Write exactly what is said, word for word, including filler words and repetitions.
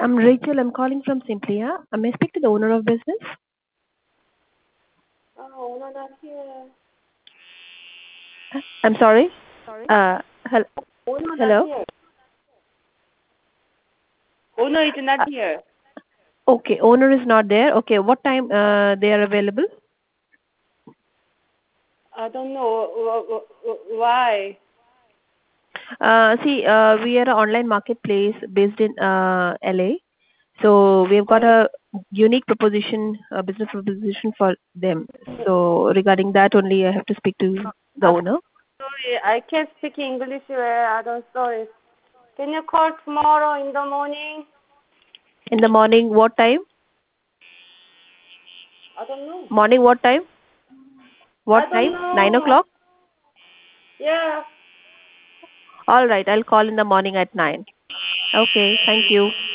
I'm Rachel. I'm calling from Simplia. I may speak to the owner of business. Oh, owner not here. I'm sorry. Uh, hel- Owner not hello. here. Owner is not Uh, here. okay, owner is not there. Okay, what time uh, they are available? I don't know wh- wh- wh- why. Uh, see, uh, we are an online marketplace based in uh, L A. So we've got a unique proposition, a business proposition for them. So regarding that only, I have to speak to the I'm owner. sorry, I can't speak English well. I don't sorry. Can you call tomorrow in the morning? In the morning, what time? I don't know. Morning, what time? I What don't time? Nine know. o'clock? Yeah. All right, I'll call in the morning at nine. Okay, thank you.